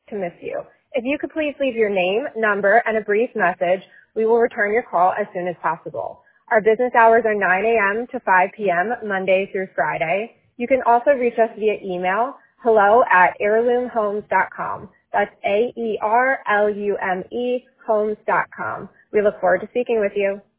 to miss you. If you could please leave your name, number, and a brief message, we will return your call as soon as possible. Our business hours are 9 a.m. to 5 p.m. Monday through Friday. You can also reach us via email, hello@heirloomhomes.com. That's AERLUME homes.com. We look forward to speaking with you.